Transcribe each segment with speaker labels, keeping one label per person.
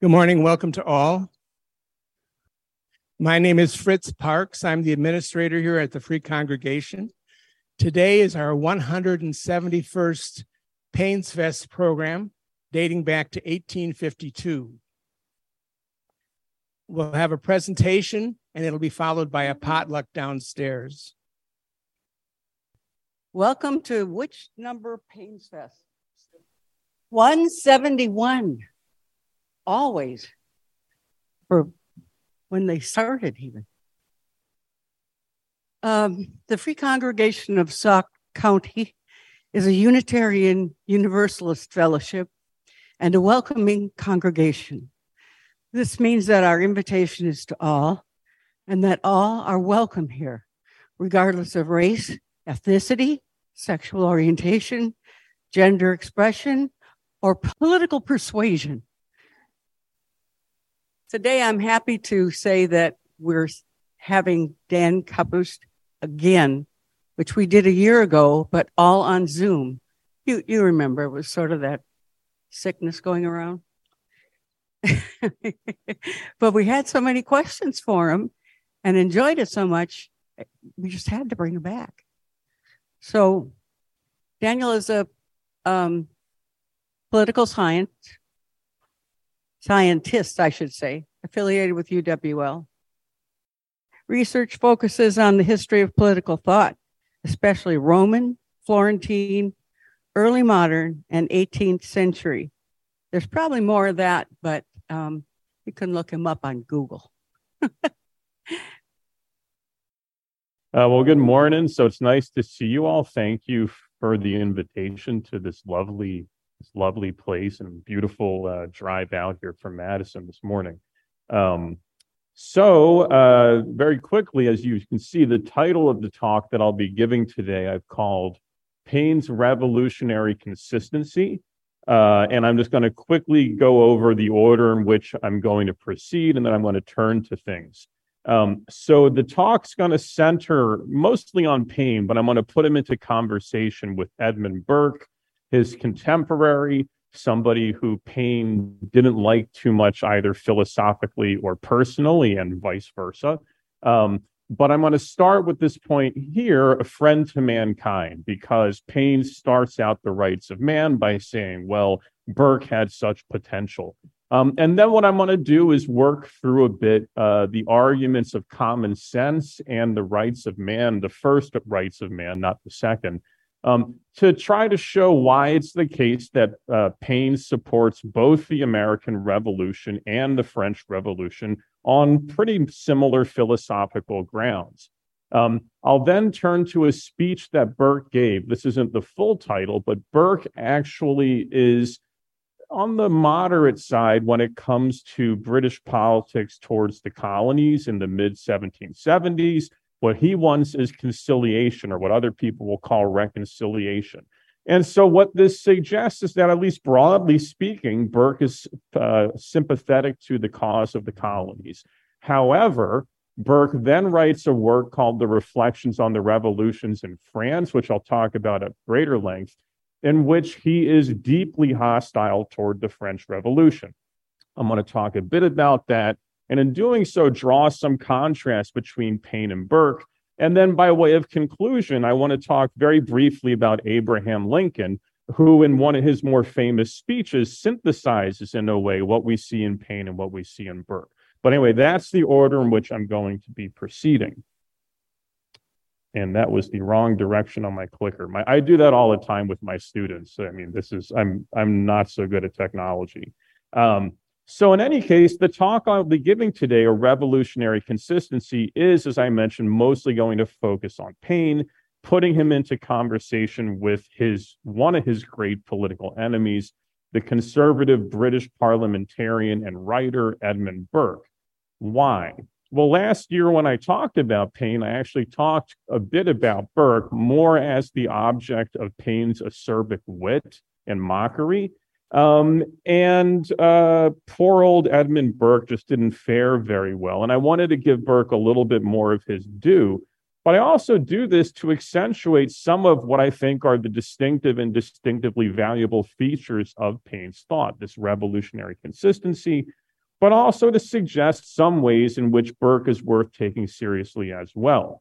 Speaker 1: Good morning. Welcome to all. My name is Fritz Parks. I'm the administrator here at the Free Congregation. Today is our 171st Pains Fest program, dating back to 1852. We'll have a presentation, and it'll be followed by a potluck downstairs.
Speaker 2: Welcome to which number Pains Fest? 171. Always. For when they started even. The Free Congregation of Sauk County is a Unitarian Universalist fellowship and a welcoming congregation. This means that our invitation is to all and that all are welcome here, regardless of race, ethnicity, sexual orientation, gender expression, or political persuasion. Today, I'm happy to say that we're having Dan Kapust again, which we did a year ago, but all on Zoom. You remember, it was sort of that sickness going around. But we had so many questions for him and enjoyed it so much, we just had to bring him back. So Daniel is a political scientist, I should say, affiliated with UWL. Research focuses on the history of political thought, especially Roman, Florentine, early modern, and 18th century. There's probably more of that, but you can look him up on Google.
Speaker 3: Well, good morning. So it's nice to see you all. Thank you for the invitation to this lovely place and beautiful drive out here from Madison this morning. Very quickly, as you can see, the title of the talk that I'll be giving today, I've called Pains Revolutionary Consistency. And I'm just going to quickly go over the order in which I'm going to proceed, and then I'm going to turn to things. So the talk's going to center mostly on Paine, but I'm going to put him into conversation with Edmund Burke, his contemporary, somebody who Paine didn't like too much either philosophically or personally, and vice versa. But I'm going to start with this point here, a friend to mankind, because Paine starts out The Rights of Man by saying, well, Burke had such potential. And then what I'm going to do is work through a bit the arguments of common sense and the rights of man, the first rights of man, not the second, to try to show why it's the case that Paine supports both the American Revolution and the French Revolution on pretty similar philosophical grounds. I'll then turn to a speech that Burke gave. This isn't the full title, but Burke actually is on the moderate side when it comes to British politics towards the colonies in the mid-1770s. What he wants is conciliation, or what other people will call reconciliation. And so what this suggests is that, at least broadly speaking, Burke is sympathetic to the cause of the colonies. However, Burke then writes a work called The Reflections on the Revolutions in France, which I'll talk about at greater length, in which he is deeply hostile toward the French Revolution. I'm going to talk a bit about that, and in doing so, draw some contrast between Paine and Burke. And then by way of conclusion, I want to talk very briefly about Abraham Lincoln, who in one of his more famous speeches synthesizes in a way what we see in Paine and what we see in Burke. But anyway, that's the order in which I'm going to be proceeding. And that was the wrong direction on my clicker. I do that all the time with my students. I mean, I'm not so good at technology. So in any case, the talk I'll be giving today, A Revolutionary Consistency, is, as I mentioned, mostly going to focus on Paine, putting him into conversation with one of his great political enemies, the conservative British parliamentarian and writer Edmund Burke. Why? Well, last year when I talked about Paine, I actually talked a bit about Burke more as the object of Paine's acerbic wit and mockery. Poor old Edmund Burke just didn't fare very well. And I wanted to give Burke a little bit more of his due. But I also do this to accentuate some of what I think are the distinctive and distinctively valuable features of Paine's thought, this revolutionary consistency, but also to suggest some ways in which Burke is worth taking seriously as well.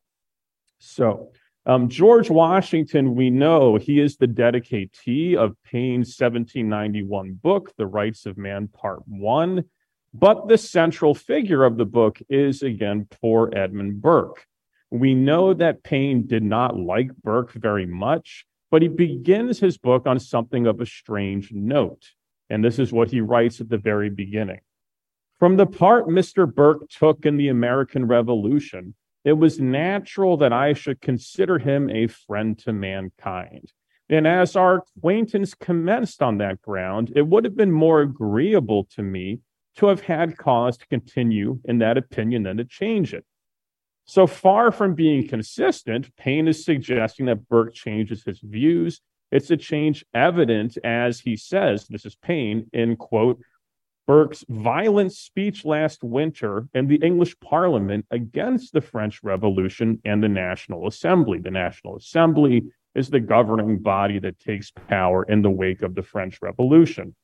Speaker 3: So, George Washington, we know he is the dedicatee of Paine's 1791 book, The Rights of Man, Part 1. But the central figure of the book is, again, poor Edmund Burke. We know that Paine did not like Burke very much, but he begins his book on something of a strange note. And this is what he writes at the very beginning. From the part Mr. Burke took in the American Revolution, it was natural that I should consider him a friend to mankind. And as our acquaintance commenced on that ground, it would have been more agreeable to me to have had cause to continue in that opinion than to change it. So far from being consistent, Paine is suggesting that Burke changes his views. It's a change evident, as he says, this is Paine, in quote, Burke's violent speech last winter in the English Parliament against the French Revolution and the National Assembly. The National Assembly is the governing body that takes power in the wake of the French Revolution.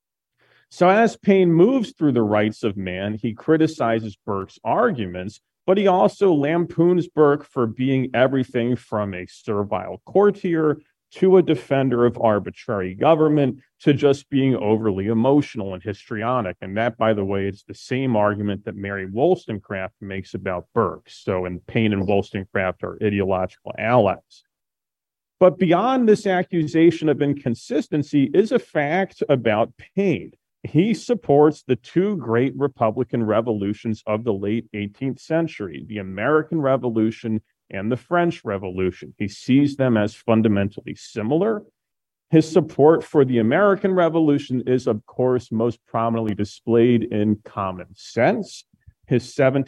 Speaker 3: So as Paine moves through the Rights of Man, he criticizes Burke's arguments, but he also lampoons Burke for being everything from a servile courtier to a defender of arbitrary government, to just being overly emotional and histrionic. And that, by the way, is the same argument that Mary Wollstonecraft makes about Burke. So, and Paine and Wollstonecraft are ideological allies. But beyond this accusation of inconsistency is a fact about Paine. He supports the two great Republican revolutions of the late 18th century, the American Revolution and the French Revolution. He sees them as fundamentally similar. His support for the American Revolution is, of course, most prominently displayed in Common Sense, his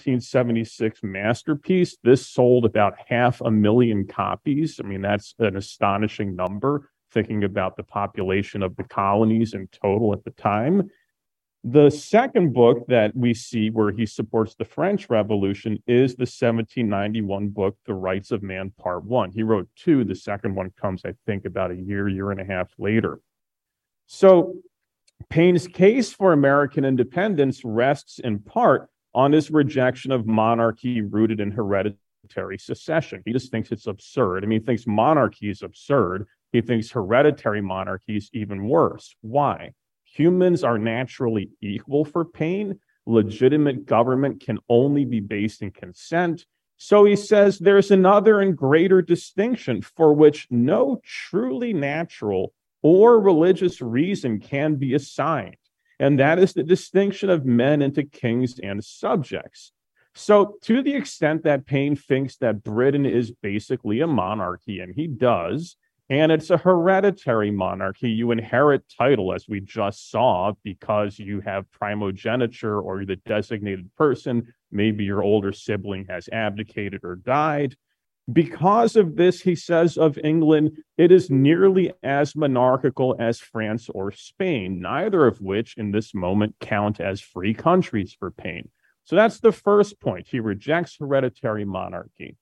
Speaker 3: 1776 masterpiece. This sold about 500,000 copies. I mean, that's an astonishing number, thinking about the population of the colonies in total at the time. The second book that we see where he supports the French Revolution is the 1791 book, The Rights of Man, Part 1. He wrote two. The second one comes, I think, about a year and a half later. So Paine's case for American independence rests in part on his rejection of monarchy rooted in hereditary succession. He just thinks it's absurd. I mean, he thinks monarchy is absurd. He thinks hereditary monarchy is even worse. Why? Humans are naturally equal for Paine. Legitimate government can only be based in consent. So he says there's another and greater distinction for which no truly natural or religious reason can be assigned. And that is the distinction of men into kings and subjects. So to the extent that Paine thinks that Britain is basically a monarchy, and he does, and it's a hereditary monarchy. You inherit title, as we just saw, because you have primogeniture or you're the designated person. Maybe your older sibling has abdicated or died. Because of this, he says of England, it is nearly as monarchical as France or Spain, neither of which in this moment count as free countries for Paine. So that's the first point. He rejects hereditary monarchy.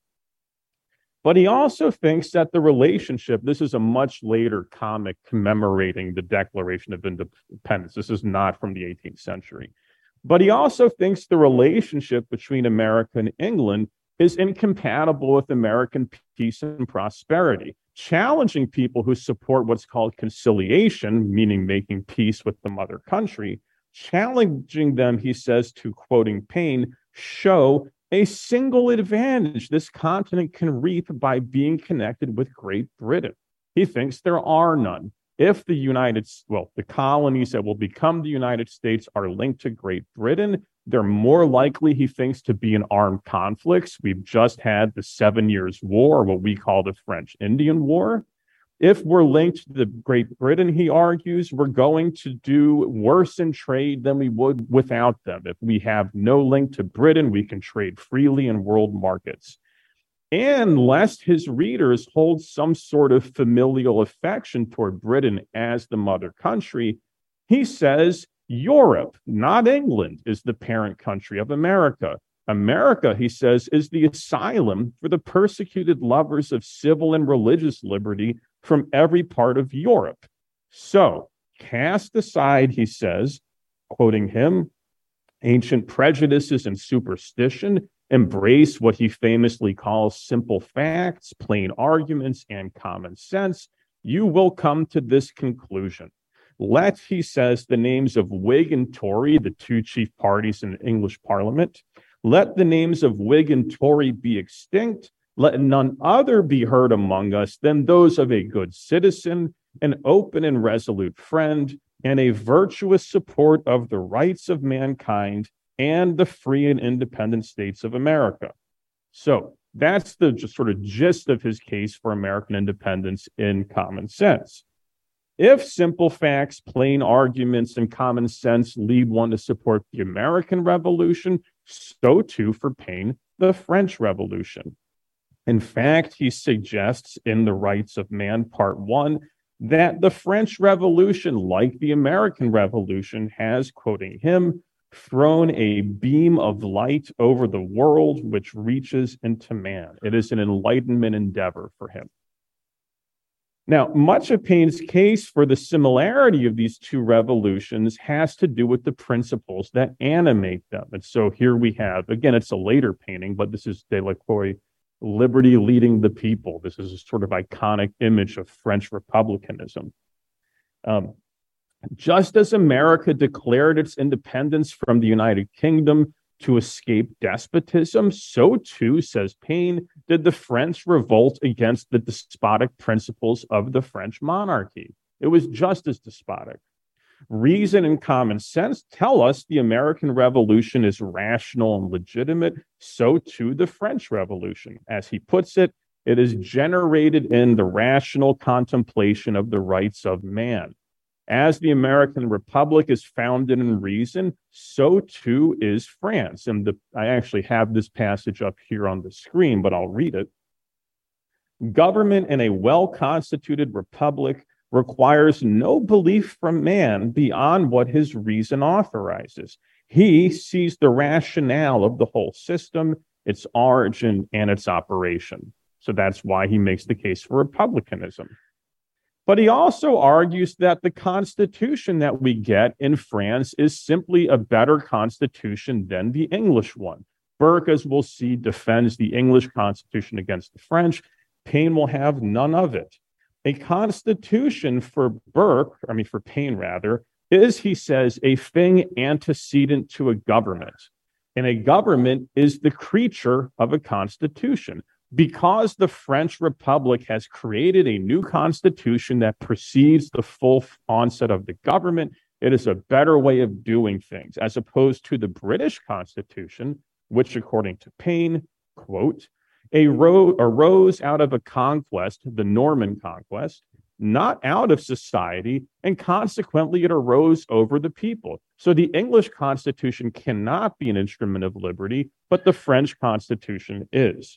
Speaker 3: But he also thinks that the relationship, this is a much later comic commemorating the Declaration of Independence. This is not from the 18th century. But he also thinks the relationship between America and England is incompatible with American peace and prosperity, challenging people who support what's called conciliation, meaning making peace with the mother country, challenging them, he says, to, quoting Paine, show a single advantage this continent can reap by being connected with Great Britain. He thinks there are none. If the colonies that will become the United States are linked to Great Britain, they're more likely, he thinks, to be in armed conflicts. We've just had the 7 Years' War, what we call the French Indian War. If we're linked to the Great Britain, he argues, we're going to do worse in trade than we would without them. If we have no link to Britain, we can trade freely in world markets. And lest his readers hold some sort of familial affection toward Britain as the mother country, he says Europe, not England, is the parent country of America. America, he says, is the asylum for the persecuted lovers of civil and religious liberty from every part of Europe. So, cast aside, he says, quoting him, ancient prejudices and superstition, embrace what he famously calls simple facts, plain arguments, and common sense, you will come to this conclusion. Let, he says, the names of Whig and Tory, the two chief parties in the English Parliament, let the names of Whig and Tory be extinct. Let none other be heard among us than those of a good citizen, an open and resolute friend, and a virtuous support of the rights of mankind and the free and independent states of America. So that's the just sort of gist of his case for American independence in common sense. If simple facts, plain arguments, and common sense lead one to support the American Revolution, so too for Paine, the French Revolution. In fact, he suggests in The Rights of Man, Part 1, that the French Revolution, like the American Revolution, has, quoting him, thrown a beam of light over the world which reaches into man. It is an enlightenment endeavor for him. Now, much of Paine's case for the similarity of these two revolutions has to do with the principles that animate them. And so here we have, again, it's a later painting, but this is Delacroix, Liberty Leading the People. This is a sort of iconic image of French republicanism. Just as America declared its independence from the United Kingdom to escape despotism, so too, says Paine, did the French revolt against the despotic principles of the French monarchy. It was just as despotic. Reason and common sense tell us the American Revolution is rational and legitimate, so too the French Revolution. As he puts it, it is generated in the rational contemplation of the rights of man. As the American Republic is founded in reason, so too is France. And I actually have this passage up here on the screen, but I'll read it. Government in a well-constituted republic requires no belief from man beyond what his reason authorizes. He sees the rationale of the whole system, its origin, and its operation. So that's why he makes the case for republicanism. But he also argues that the constitution that we get in France is simply a better constitution than the English one. Burke, as we'll see, defends the English constitution against the French. Paine will have none of it. A constitution for Paine rather, is, he says, a thing antecedent to a government. And a government is the creature of a constitution. Because the French Republic has created a new constitution that precedes the full onset of the government, it is a better way of doing things, as opposed to the British Constitution, which, according to Paine, quote, arose out of a conquest, the Norman conquest, not out of society, and consequently it arose over the people. So the English Constitution cannot be an instrument of liberty, but the French Constitution is.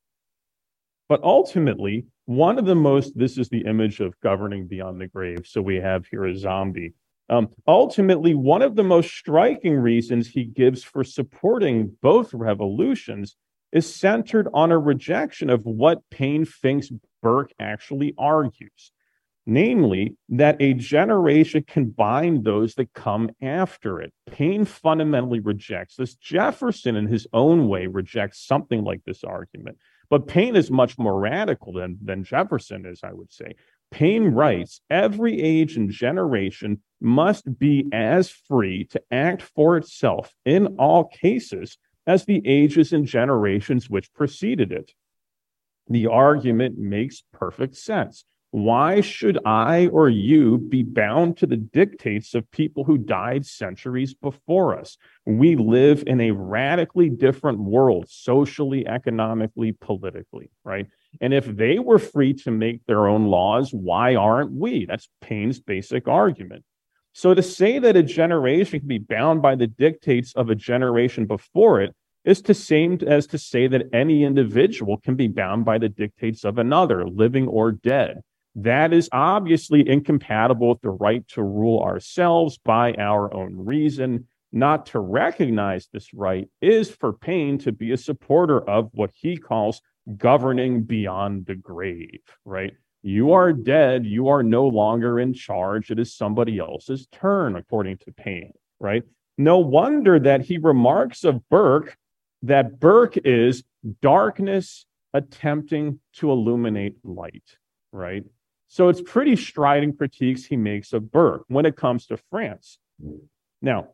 Speaker 3: But ultimately, this is the image of governing beyond the grave. So we have here a zombie. Ultimately, one of the most striking reasons he gives for supporting both revolutions is centered on a rejection of what Paine thinks Burke actually argues. Namely, that a generation can bind those that come after it. Paine fundamentally rejects this. Jefferson, in his own way, rejects something like this argument. But Paine is much more radical than Jefferson is, I would say. Paine writes, every age and generation must be as free to act for itself in all cases as the ages and generations which preceded it. The argument makes perfect sense. Why should I or you be bound to the dictates of people who died centuries before us? We live in a radically different world, socially, economically, politically, right? And if they were free to make their own laws, why aren't we? That's Paine's basic argument. So to say that a generation can be bound by the dictates of a generation before it is the same as to say that any individual can be bound by the dictates of another, living or dead. That is obviously incompatible with the right to rule ourselves by our own reason. Not to recognize this right is for Paine to be a supporter of what he calls governing beyond the grave, right? You are dead. You are no longer in charge. It is somebody else's turn, according to Paine, right? No wonder that he remarks of Burke that Burke is darkness attempting to illuminate light, right? So it's pretty strident critiques he makes of Burke when it comes to France. Now,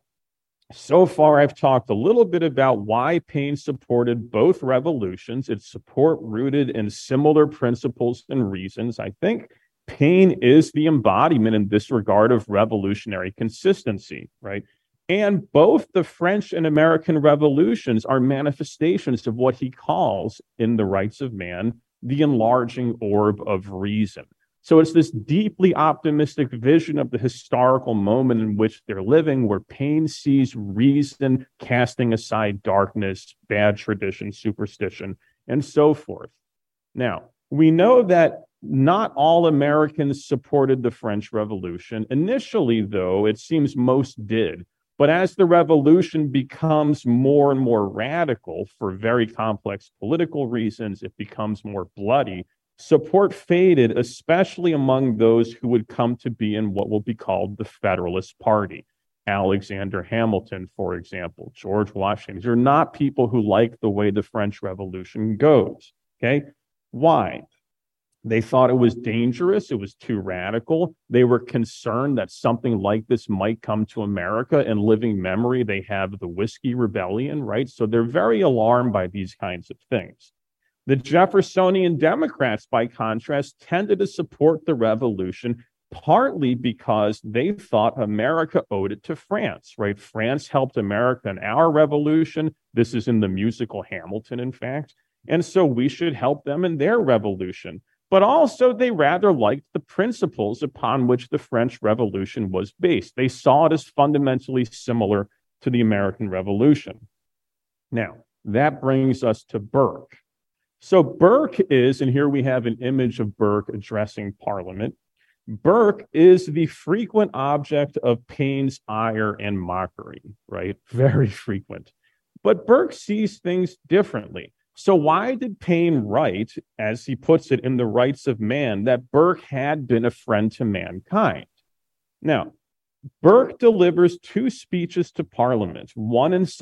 Speaker 3: so far, I've talked a little bit about why Paine supported both revolutions. It's support rooted in similar principles and reasons. I think Paine is the embodiment in this regard of revolutionary consistency, right? And both the French and American revolutions are manifestations of what he calls, in The Rights of Man, the enlarging orb of reason. So it's this deeply optimistic vision of the historical moment in which they're living, where Paine sees reason casting aside darkness, bad tradition, superstition, and so forth. Now, we know that not all Americans supported the French Revolution. Initially, though, it seems most did. But as the revolution becomes more and more radical for very complex political reasons, it becomes more bloody. Support faded, especially among those who would come to be in what will be called the Federalist Party. Alexander Hamilton, for example, George Washington. These are not people who like the way the French Revolution goes. Okay? Why? They thought it was dangerous. It was too radical. They were concerned that something like this might come to America. In living memory, they have the Whiskey Rebellion, right? So they're very alarmed by these kinds of things. The Jeffersonian Democrats, by contrast, tended to support the revolution partly because they thought America owed it to France, right? France helped America in our revolution. This is in the musical Hamilton, in fact. And so we should help them in their revolution. But also, they rather liked the principles upon which the French Revolution was based. They saw it as fundamentally similar to the American Revolution. Now, that brings us to Burke. So Burke is, and here we have an image of Burke addressing Parliament. Burke is the frequent object of Paine's ire and mockery, right? Very frequent. But Burke sees things differently. So why did Paine write, as he puts it in The Rights of Man, that Burke had been a friend to mankind? Now, Burke delivers two speeches to Parliament, one in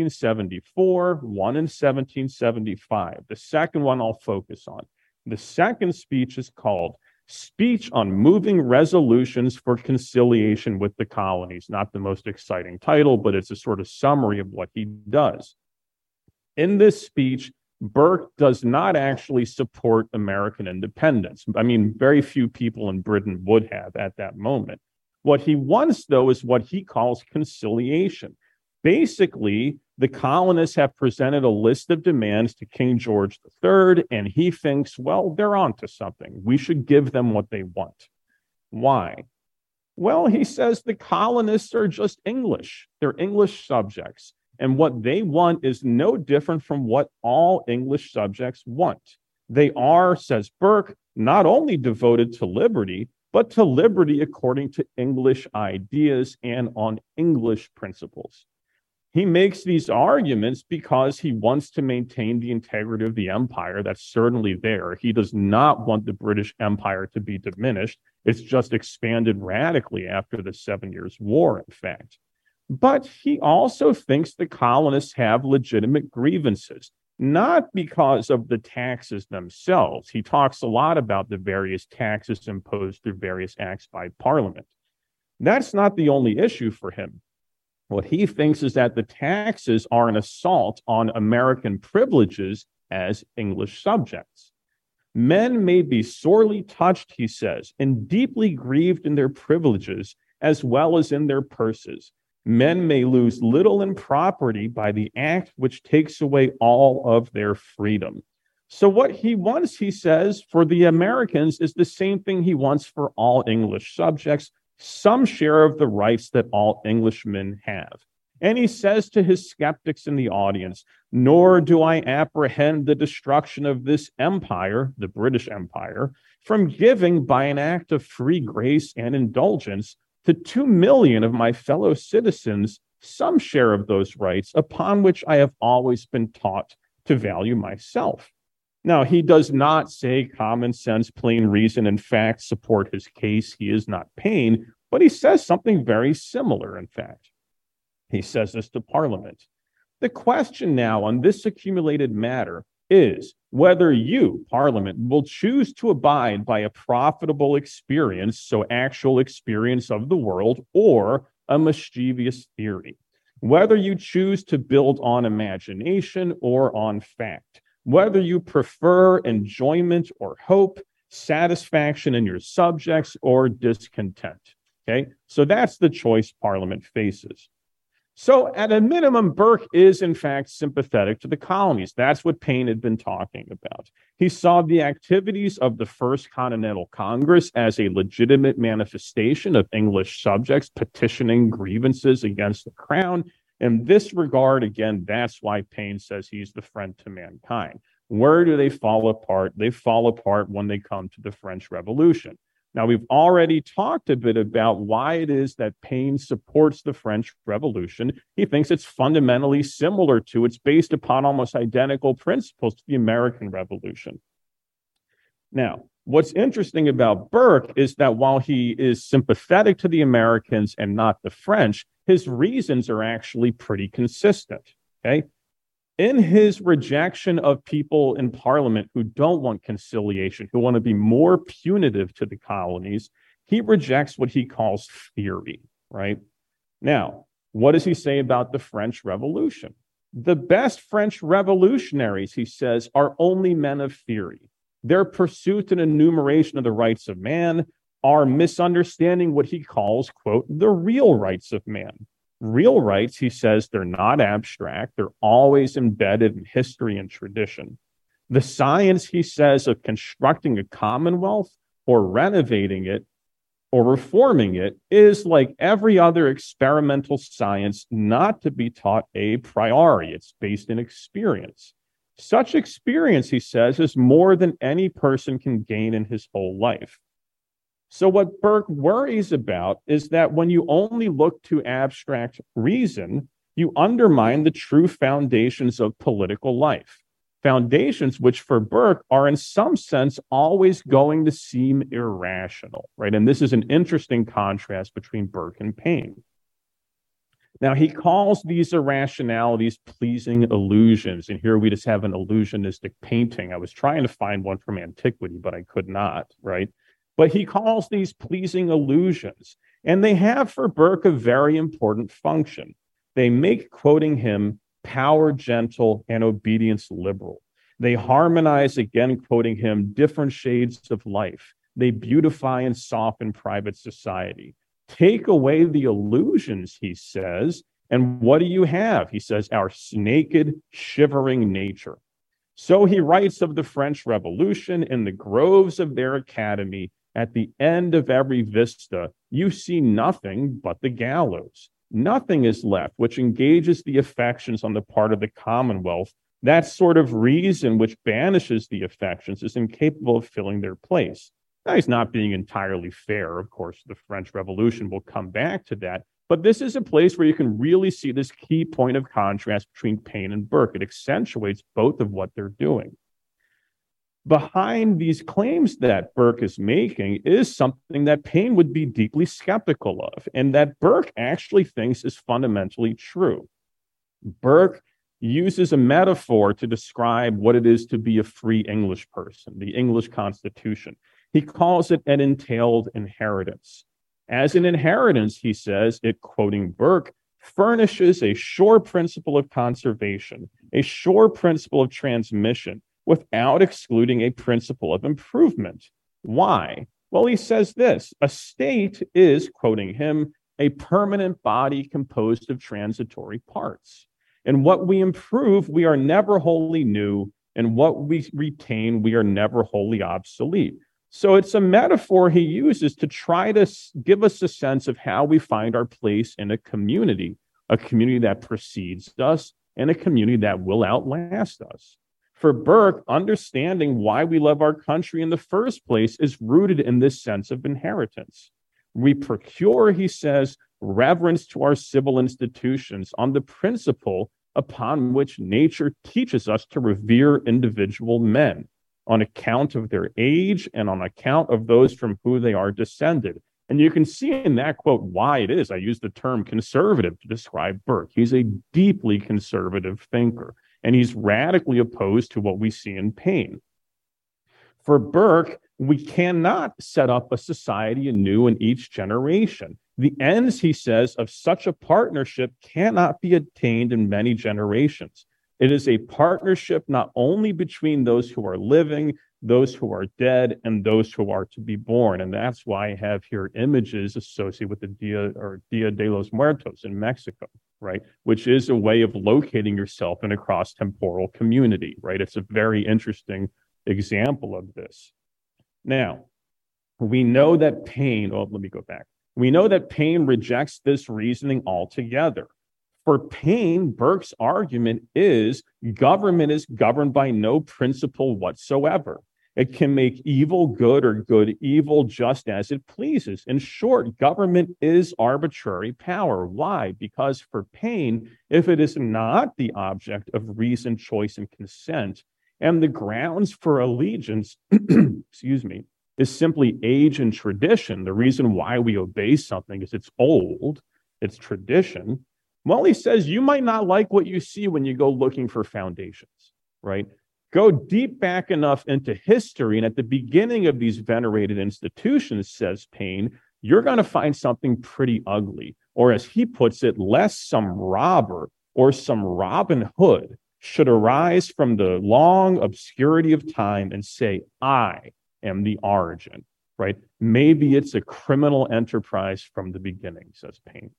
Speaker 3: 1774, one in 1775. The second one I'll focus on. The second speech is called Speech on Moving Resolutions for Conciliation with the Colonies. Not the most exciting title, but it's a sort of summary of what he does. In this speech, Burke does not actually support American independence. I mean, very few people in Britain would have at that moment. What he wants, though, is what he calls conciliation. Basically, the colonists have presented a list of demands to King George III, and he thinks, well, they're onto something. We should give them what they want. Why? Well, he says the colonists are just English. They're English subjects. And what they want is no different from what all English subjects want. They are, says Burke, not only devoted to liberty, but to liberty according to English ideas and on English principles. He makes these arguments because he wants to maintain the integrity of the empire. That's certainly there. He does not want the British Empire to be diminished. It's just expanded radically after the 7 Years' War, in fact. But he also thinks the colonists have legitimate grievances, not because of the taxes themselves. He talks a lot about the various taxes imposed through various acts by Parliament. That's not the only issue for him. What he thinks is that the taxes are an assault on American privileges as English subjects. Men may be sorely touched, he says, and deeply grieved in their privileges as well as in their purses. Men may lose little in property by the act which takes away all of their freedom. So what he wants, he says, for the Americans is the same thing he wants for all English subjects, some share of the rights that all Englishmen have. And he says to his skeptics in the audience, nor do I apprehend the destruction of this empire, the British Empire, from giving by an act of free grace and indulgence to 2 million of my fellow citizens some share of those rights upon which I have always been taught to value myself. Now, he does not say common sense, plain reason, and fact support his case. He is not Paine, but he says something very similar, in fact. He says this to Parliament. The question now on this accumulated matter is whether you, Parliament, will choose to abide by a profitable experience, so actual experience of the world, or a mischievous theory. Whether you choose to build on imagination or on fact. Whether you prefer enjoyment or hope, satisfaction in your subjects or discontent. Okay, so that's the choice Parliament faces. So at a minimum, Burke is in fact sympathetic to the colonies. That's what Paine had been talking about. He saw the activities of the First Continental Congress as a legitimate manifestation of English subjects petitioning grievances against the crown. In this regard, again, that's why Paine says he's the friend to mankind. Where do they fall apart? They fall apart when they come to the French Revolution. Now, we've already talked a bit about why it is that Paine supports the French Revolution. He thinks it's fundamentally similar to, it's based upon almost identical principles to the American Revolution. Now, what's interesting about Burke is that while he is sympathetic to the Americans and not the French, his reasons are actually pretty consistent, okay? In his rejection of people in Parliament who don't want conciliation, who want to be more punitive to the colonies, he rejects what he calls theory, right? Now, what does he say about the French Revolution? The best French revolutionaries, he says, are only men of theory. Their pursuit and enumeration of the rights of man are misunderstanding what he calls, quote, the real rights of man. Real rights, he says, they're not abstract. They're always embedded in history and tradition. The science, he says, of constructing a commonwealth or renovating it or reforming it is like every other experimental science not to be taught a priori. It's based in experience. Such experience, he says, is more than any person can gain in his whole life. So what Burke worries about is that when you only look to abstract reason, you undermine the true foundations of political life. Foundations which for Burke are in some sense always going to seem irrational, right? And this is an interesting contrast between Burke and Paine. Now, he calls these irrationalities pleasing illusions. And here we just have an illusionistic painting. I was trying to find one from antiquity, but I could not, right? But he calls these pleasing illusions, and they have for Burke a very important function. They make quoting him power gentle and obedience liberal. They harmonize, again, quoting him, different shades of life. They beautify and soften private society. Take away the illusions, he says, and what do you have? He says, our naked, shivering nature. So he writes of the French Revolution in the groves of their academy. At the end of every vista, you see nothing but the gallows. Nothing is left which engages the affections on the part of the Commonwealth. That sort of reason which banishes the affections is incapable of filling their place. Now, he's not being entirely fair. Of course, the French Revolution will come back to that. But this is a place where you can really see this key point of contrast between Paine and Burke. It accentuates both of what they're doing. Behind these claims that Burke is making is something that Paine would be deeply skeptical of, and that Burke actually thinks is fundamentally true. Burke uses a metaphor to describe what it is to be a free English person, the English Constitution. He calls it an entailed inheritance. As an inheritance, he says, it, quoting Burke, furnishes a sure principle of conservation, a sure principle of transmission, without excluding a principle of improvement. Why? Well, he says this, a state is, quoting him, a permanent body composed of transitory parts. And what we improve, we are never wholly new, and what we retain, we are never wholly obsolete. So it's a metaphor he uses to try to give us a sense of how we find our place in a community that precedes us and a community that will outlast us. For Burke, understanding why we love our country in the first place is rooted in this sense of inheritance. We procure, he says, reverence to our civil institutions on the principle upon which nature teaches us to revere individual men on account of their age and on account of those from whom they are descended. And you can see in that quote why it is. I use the term conservative to describe Burke. He's a deeply conservative thinker, and he's radically opposed to what we see in Paine. For Burke, we cannot set up a society anew in each generation. The ends, he says, of such a partnership cannot be attained in many generations. It is a partnership not only between those who are living, those who are dead, and those who are to be born. And that's why I have here images associated with the Dia de los Muertos in Mexico, right? Which is a way of locating yourself in a cross-temporal community, right? It's a very interesting example of this. Now, we know that Paine, let me go back. We know that Paine rejects this reasoning altogether. For Paine, Burke's argument is government is governed by no principle whatsoever. It can make evil good or good evil just as it pleases. In short, government is arbitrary power. Why? Because for Paine, if it is not the object of reason, choice, and consent, and the grounds for allegiance, excuse me, is simply age and tradition. The reason why we obey something is it's old, it's tradition. Well, he says you might not like what you see when you go looking for foundations, right? Go deep back enough into history, and at the beginning of these venerated institutions, says Paine, you're going to find something pretty ugly. Or as he puts it, lest some robber or some Robin Hood should arise from the long obscurity of time and say, I am the origin, right? Maybe it's a criminal enterprise from the beginning, says Paine.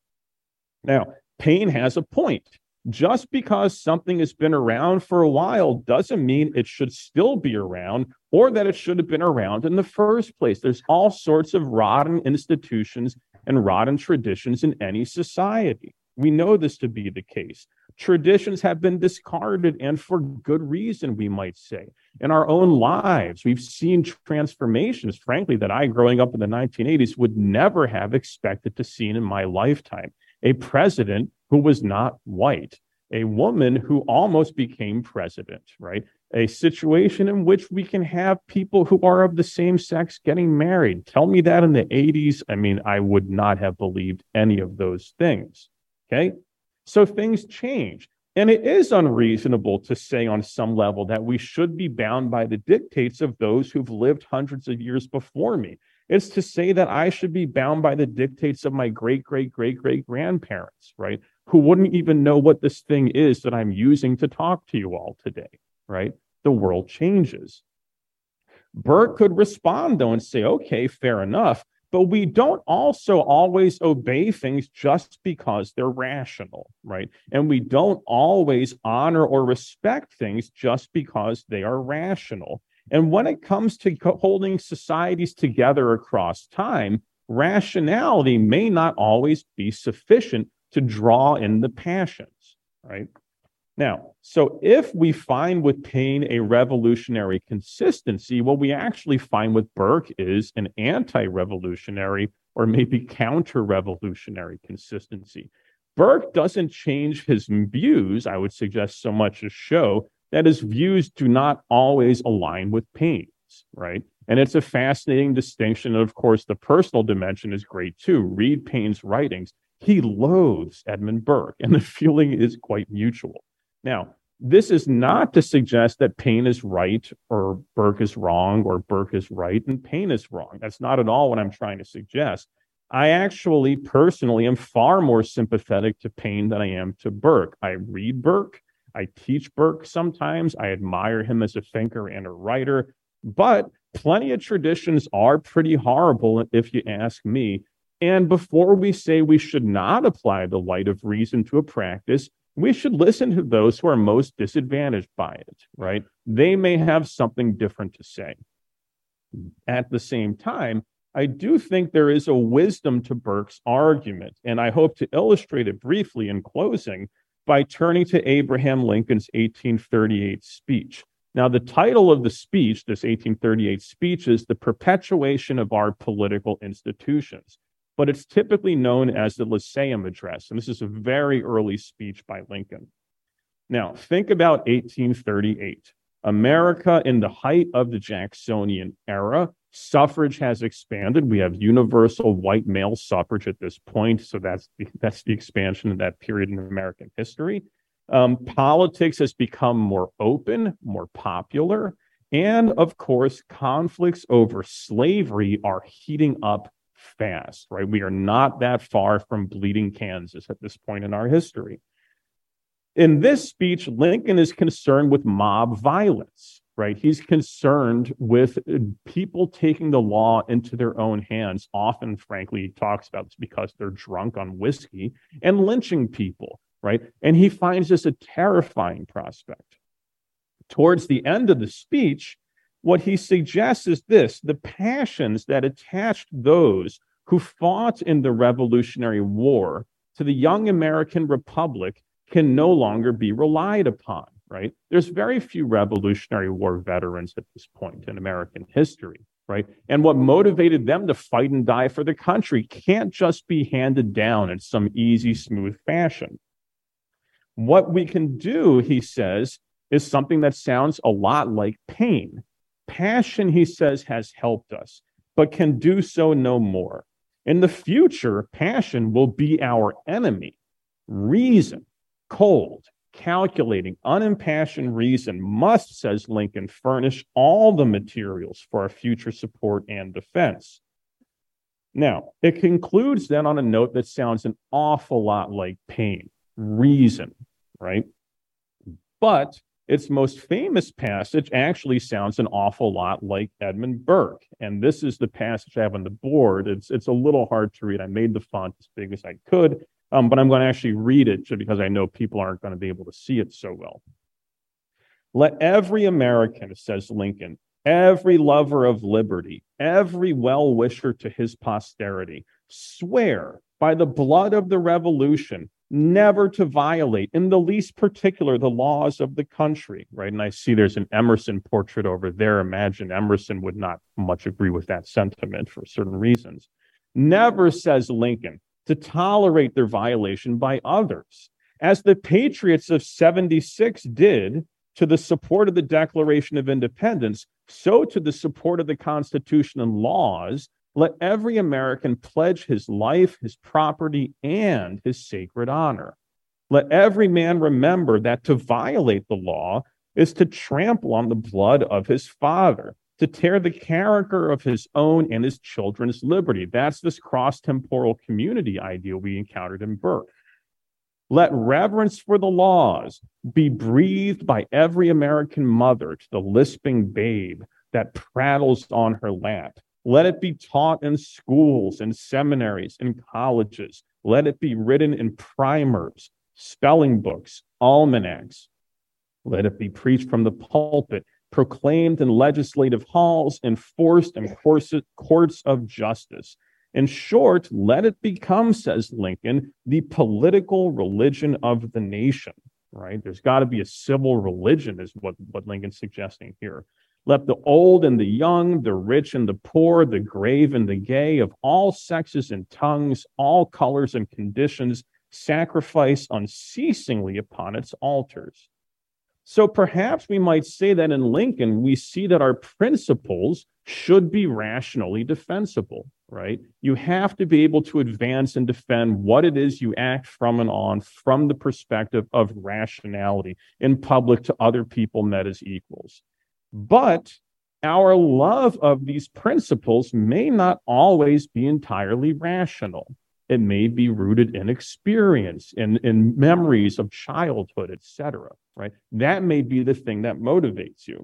Speaker 3: Now, Paine has a point. Just because something has been around for a while doesn't mean it should still be around or that it should have been around in the first place. There's all sorts of rotten institutions and rotten traditions in any society. We know this to be the case. Traditions have been discarded, and for good reason, we might say. In our own lives, we've seen transformations, frankly, that I, growing up in the 1980s, would never have expected to see in my lifetime. A president who was not white, a woman who almost became president, right? A situation in which we can have people who are of the same sex getting married. Tell me that in the 80s. I mean, I would not have believed any of those things, okay? So things change. And it is unreasonable to say on some level that we should be bound by the dictates of those who've lived hundreds of years before me. It's to say that I should be bound by the dictates of my great-great-great-great-grandparents, right? Who wouldn't even know what this thing is that I'm using to talk to you all today, right? The world changes. Burke could respond, though, and say, okay, fair enough, but we don't also always obey things just because they're rational, right? And we don't always honor or respect things just because they are rational. And when it comes to holding societies together across time, rationality may not always be sufficient to draw in the passions, right? Now, so if we find with Paine a revolutionary consistency, what we actually find with Burke is an anti-revolutionary or maybe counter-revolutionary consistency. Burke doesn't change his views, I would suggest, so much as show that his views do not always align with Paine's, right? And it's a fascinating distinction. And of course, the personal dimension is great too. Read Paine's writings. He loathes Edmund Burke, and the feeling is quite mutual. Now, this is not to suggest that Paine is right or Burke is wrong or Burke is right and Paine is wrong. That's not at all what I'm trying to suggest. I actually personally am far more sympathetic to Paine than I am to Burke. I read Burke. I teach Burke sometimes. I admire him as a thinker and a writer, but plenty of traditions are pretty horrible if you ask me. And before we say we should not apply the light of reason to a practice, we should listen to those who are most disadvantaged by it, right? They may have something different to say. At the same time, I do think there is a wisdom to Burke's argument, and I hope to illustrate it briefly in closing by turning to Abraham Lincoln's 1838 speech. Now, the title of the speech, this 1838 speech, is The Perpetuation of Our Political Institutions, but it's typically known as the Lyceum Address, and this is a very early speech by Lincoln. Now, think about 1838. America, in the height of the Jacksonian era, suffrage has expanded. We have universal white male suffrage at this point. So that's the expansion of that period in American history. Politics has become more open, more popular. And of course, conflicts over slavery are heating up fast, right? We are not that far from bleeding Kansas at this point in our history. In this speech, Lincoln is concerned with mob violence, right? He's concerned with people taking the law into their own hands. Often, frankly, he talks about this because they're drunk on whiskey and lynching people, right? And he finds this a terrifying prospect. Towards the end of the speech, what he suggests is this: the passions that attached those who fought in the Revolutionary War to the young American Republic can no longer be relied upon, right? There's very few Revolutionary War veterans at this point in American history, right? And what motivated them to fight and die for the country can't just be handed down in some easy, smooth fashion. What we can do, he says, is something that sounds a lot like pain. Passion, he says, has helped us, but can do so no more. In the future, passion will be our enemy. Reason, cold, calculating, unimpassioned reason must, says Lincoln, furnish all the materials for our future support and defense. Now, it concludes then on a note that sounds an awful lot like pain, reason, right? But its most famous passage actually sounds an awful lot like Edmund Burke. And this is the passage I have on the board. It's a little hard to read. I made the font as big as I could. But I'm going to actually read it just because I know people aren't going to be able to see it so well. Let every American, says Lincoln, every lover of liberty, every well-wisher to his posterity, swear by the blood of the Revolution never to violate in the least particular the laws of the country, right? And I see there's an Emerson portrait over there. Imagine Emerson would not much agree with that sentiment for certain reasons. Never, says Lincoln, to tolerate their violation by others, as the patriots of 76 did to the support of the Declaration of Independence, so to the support of the Constitution and laws, let every American pledge his life, his property, and his sacred honor. Let every man remember that to violate the law is to trample on the blood of his father, to tear the character of his own and his children's liberty. That's this cross-temporal community idea we encountered in Burke. Let reverence for the laws be breathed by every American mother to the lisping babe that prattles on her lap. Let it be taught in schools, in seminaries, in colleges. Let it be written in primers, spelling books, almanacs. Let it be preached from the pulpit, proclaimed in legislative halls, enforced in courts of justice. In short, let it become, says Lincoln, the political religion of the nation, right? There's got to be a civil religion is what Lincoln's suggesting here. Let the old and the young, the rich and the poor, the grave and the gay, of all sexes and tongues, all colors and conditions, sacrifice unceasingly upon its altars. So perhaps we might say that in Lincoln, we see that our principles should be rationally defensible, right? You have to be able to advance and defend what it is you act from and on from the perspective of rationality in public to other people met as equals. But our love of these principles may not always be entirely rational. It may be rooted in experience, in memories of childhood, etc. Right? That may be the thing that motivates you.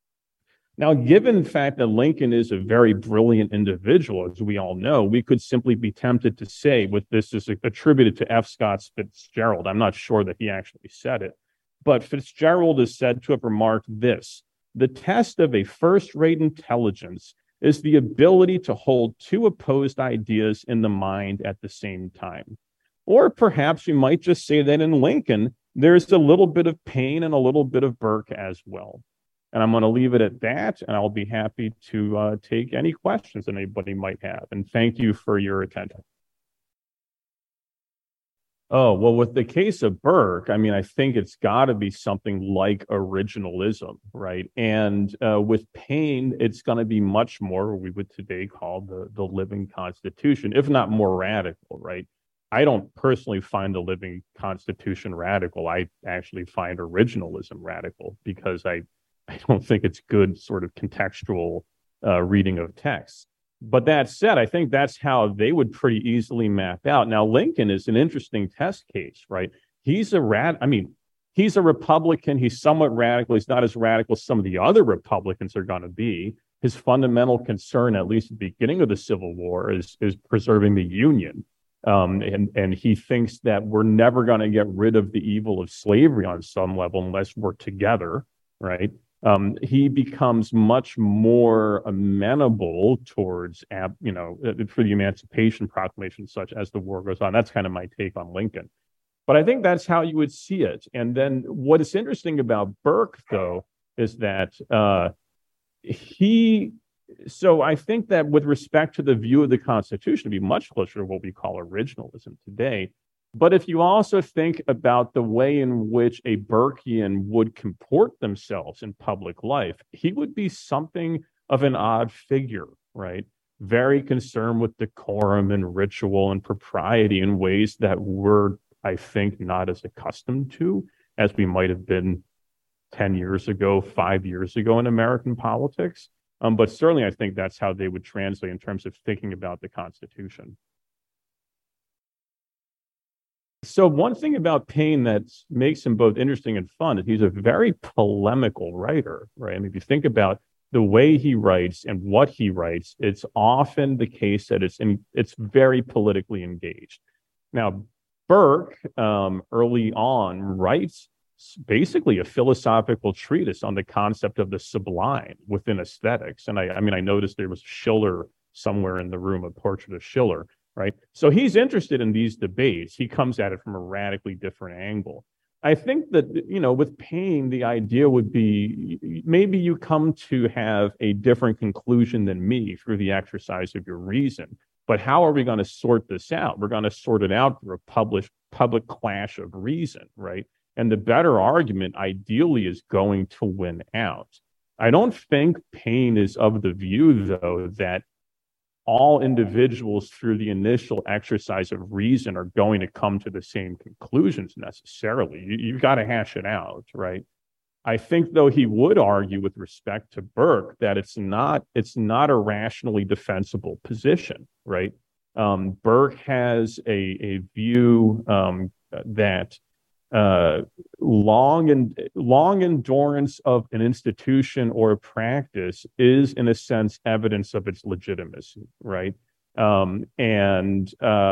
Speaker 3: Now, given the fact that Lincoln is a very brilliant individual, as we all know, we could simply be tempted to say, with this is attributed to F. Scott Fitzgerald. I'm not sure that he actually said it, but Fitzgerald is said to have remarked this: the test of a first-rate intelligence is the ability to hold two opposed ideas in the mind at the same time. Or perhaps we might just say that in Lincoln, there's a little bit of Paine and a little bit of Burke as well. And I'm going to leave it at that, and I'll be happy to take any questions that anybody might have. And thank you for your attention. Oh, well, with the case of Burke, I mean, I think it's got to be something like originalism, right? And with Paine, it's going to be much more what we would today call the living Constitution, if not more radical, right? I don't personally find the living Constitution radical. I actually find originalism radical because I don't think it's good sort of contextual reading of text. But that said, I think that's how they would pretty easily map out. Now, Lincoln is an interesting test case, right? He's he's a Republican. He's somewhat radical. He's not as radical as some of the other Republicans are going to be. His fundamental concern, at least at the beginning of the Civil War, is preserving the Union. And he thinks that we're never going to get rid of the evil of slavery on some level unless we're together, right? He becomes much more amenable towards, for the Emancipation Proclamation, such as the war goes on. That's kind of my take on Lincoln. But I think that's how you would see it. And then what is interesting about Burke, though, is that so I think that with respect to the view of the Constitution, it'd be much closer to what we call originalism today. But if you also think about the way in which a Burkean would comport themselves in public life, he would be something of an odd figure, right? Very concerned with decorum and ritual and propriety in ways that we're, I think, not as accustomed to as we might have been 10 years ago, 5 years ago in American politics. But certainly I think that's how they would translate in terms of thinking about the Constitution. So one thing about Paine that makes him both interesting and fun is he's a very polemical writer, right? I mean, if you think about the way he writes and what he writes, it's often the case that it's very politically engaged. Now, Burke, early on, writes basically a philosophical treatise on the concept of the sublime within aesthetics. And I noticed there was Schiller somewhere in the room, a portrait of Schiller. Right. So he's interested in these debates. He comes at it from a radically different angle. I think that, with Paine, the idea would be maybe you come to have a different conclusion than me through the exercise of your reason. But how are we going to sort this out? We're going to sort it out through a public clash of reason. Right. And the better argument ideally is going to win out. I don't think Paine is of the view, though, that all individuals through the initial exercise of reason are going to come to the same conclusions necessarily. You've got to hash it out, right? I think, though, he would argue with respect to Burke that it's not a rationally defensible position, right? Burke has a view that long endurance of an institution or a practice is, in a sense, evidence of its legitimacy, right? Paine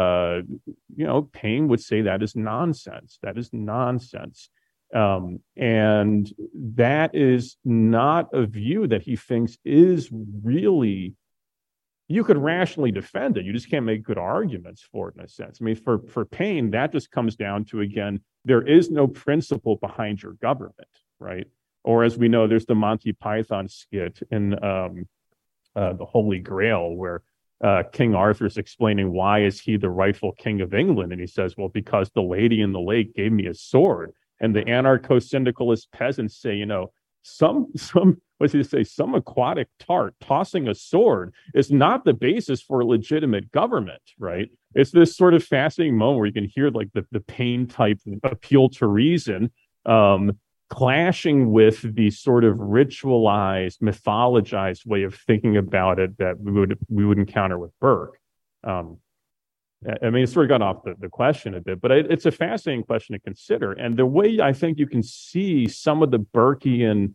Speaker 3: would say that is nonsense. That is nonsense. And that is not a view that he thinks is really, you could rationally defend it. You just can't make good arguments for it in a sense. I mean, for Paine, that just comes down to, again, there is no principle behind your government, right? Or as we know, there's the Monty Python skit in the Holy Grail where King Arthur's explaining why is he the rightful king of England. And he says, well, because the lady in the lake gave me a sword. And the anarcho-syndicalist peasants say, some aquatic tart tossing a sword is not the basis for a legitimate government, right? It's this sort of fascinating moment where you can hear like the Paine type appeal to reason clashing with the sort of ritualized, mythologized way of thinking about it that we would encounter with Burke. It sort of got off the question a bit, but it's a fascinating question to consider. And the way I think you can see some of the Burkean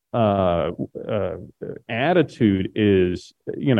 Speaker 3: attitude is,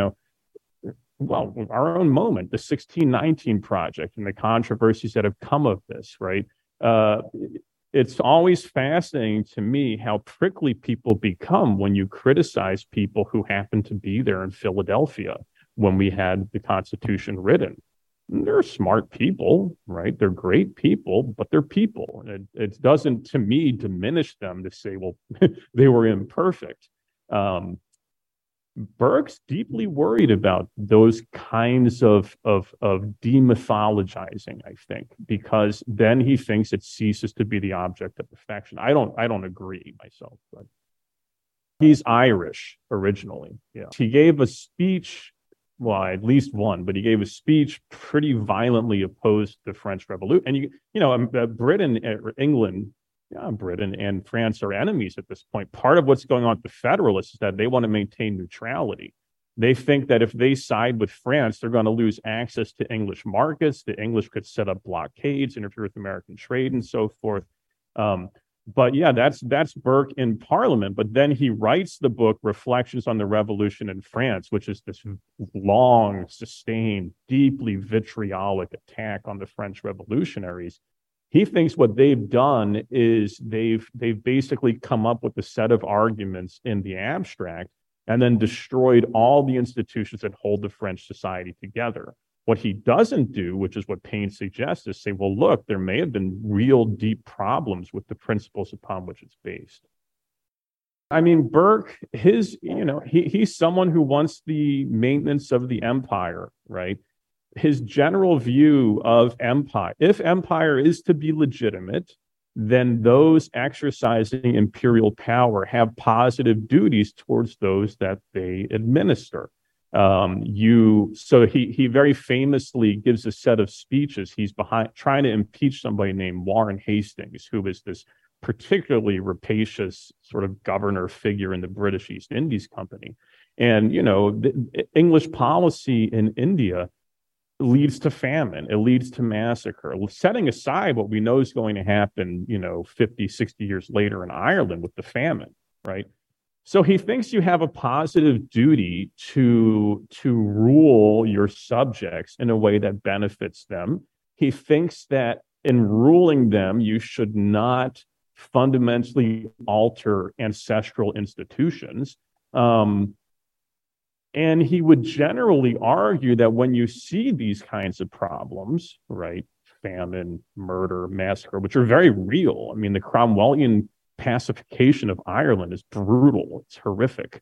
Speaker 3: our own moment, the 1619 Project and the controversies that have come of this, right? It's always fascinating to me how prickly people become when you criticize people who happen to be there in Philadelphia when we had the Constitution written. They're smart people, right? They're great people, but they're people. It doesn't, to me, diminish them to say, well, they were imperfect. Burke's deeply worried about those kinds of demythologizing, I think, because then he thinks it ceases to be the object of affection. I don't agree myself, but he's Irish originally. Yeah. He gave a speech, well, at least one, but he gave a speech pretty violently opposed to the French Revolution. And Britain, England, Britain and France are enemies at this point. Part of what's going on with the Federalists is that they want to maintain neutrality. They think that if they side with France, they're going to lose access to English markets. The English could set up blockades, interfere with American trade, and so forth. But yeah, that's Burke in Parliament. But then he writes the book Reflections on the Revolution in France, which is this long, sustained, deeply vitriolic attack on the French revolutionaries. He thinks what they've done is they've basically come up with a set of arguments in the abstract and then destroyed all the institutions that hold the French society together. What he doesn't do, which is what Paine suggests, is say, well, look, there may have been real deep problems with the principles upon which it's based. I mean, Burke, he's someone who wants the maintenance of the empire, right? His general view of empire, if empire is to be legitimate, then those exercising imperial power have positive duties towards those that they administer. So he very famously gives a set of speeches. He's trying to impeach somebody named Warren Hastings, who is this particularly rapacious sort of governor figure in the British East Indies Company. And, the English policy in India leads to famine. It leads to massacre. Setting aside what we know is going to happen, 50, 60 years later in Ireland with the famine, right? So he thinks you have a positive duty to rule your subjects in a way that benefits them. He thinks that in ruling them, you should not fundamentally alter ancestral institutions. And he would generally argue that when you see these kinds of problems, right, famine, murder, massacre, which are very real. I mean, the Cromwellian pacification of Ireland is brutal. It's horrific.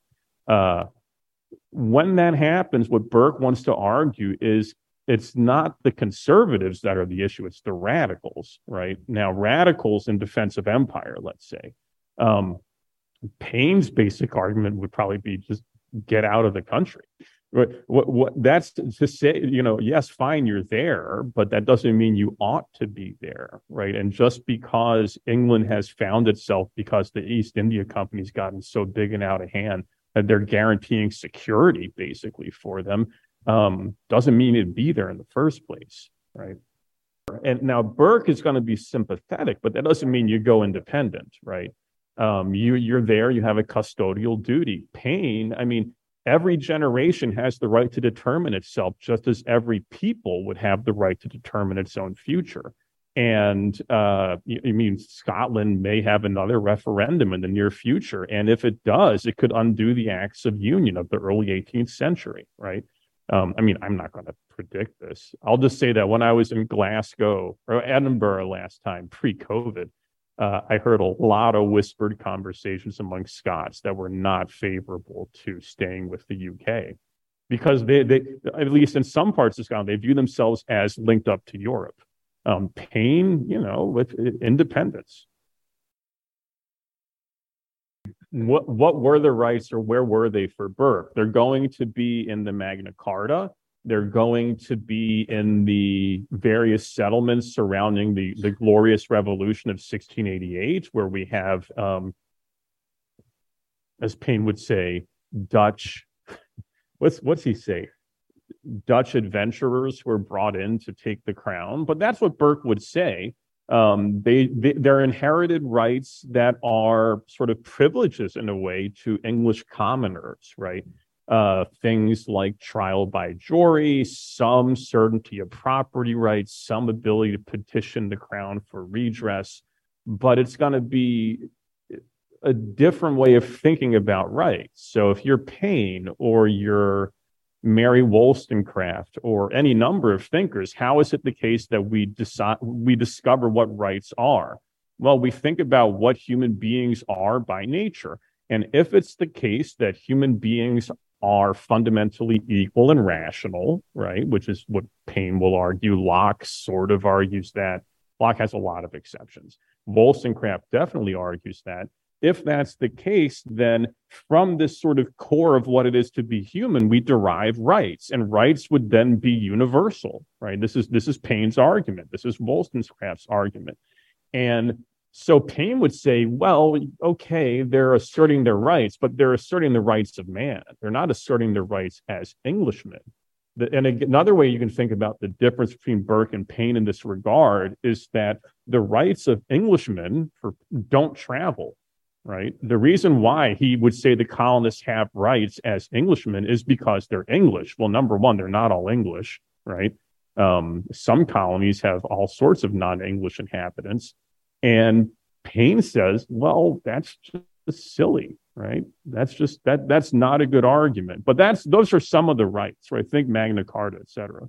Speaker 3: When that happens, what Burke wants to argue is it's not the conservatives that are the issue, it's the radicals, right? Now, radicals in defense of empire, let's say. Paine's basic argument would probably be just get out of the country. What that's to say, yes, fine, you're there, but that doesn't mean you ought to be there, right? And just because England has found itself because the East India Company's gotten so big and out of hand that they're guaranteeing security basically for them, doesn't mean it'd be there in the first place, right? And now Burke is going to be sympathetic, but that doesn't mean you go independent, right? You're there, you have a custodial duty. Paine, I mean, every generation has the right to determine itself, just as every people would have the right to determine its own future. And Scotland may have another referendum in the near future. And if it does, it could undo the Acts of Union of the early 18th century, right? I'm not going to predict this. I'll just say that when I was in Glasgow or Edinburgh last time, pre-COVID, I heard a lot of whispered conversations among Scots that were not favorable to staying with the UK because they at least in some parts of Scotland, they view themselves as linked up to Europe. Paine, with independence. What were the rights or where were they for Burke? They're going to be in the Magna Carta. They're going to be in the various settlements surrounding the Glorious Revolution of 1688, where we have, as Paine would say, Dutch, what's he say? Dutch adventurers who were brought in to take the crown. But that's what Burke would say. They're inherited rights that are sort of privileges in a way to English commoners, right? Things like trial by jury, some certainty of property rights, some ability to petition the crown for redress, but it's going to be a different way of thinking about rights. So if you're Paine or you're Mary Wollstonecraft or any number of thinkers, how is it the case that we discover what rights are? Well, we think about what human beings are by nature. And if it's the case that human beings are fundamentally equal and rational, right? Which is what Paine will argue. Locke sort of argues that. Locke has a lot of exceptions. Wollstonecraft definitely argues that. If that's the case, then from this sort of core of what it is to be human, we derive rights, and rights would then be universal, right? This is Paine's argument. This is Wollstonecraft's argument. And so Paine would say, well, okay, they're asserting their rights, but they're asserting the rights of man. They're not asserting their rights as Englishmen. And another way you can think about the difference between Burke and Paine in this regard is that the rights of Englishmen don't travel, right? The reason why he would say the colonists have rights as Englishmen is because they're English. Well, number one, they're not all English, right? Some colonies have all sorts of non-English inhabitants. And Paine says, well, that's just silly, right? That's not a good argument. But those are some of the rights, right? Think Magna Carta, et cetera.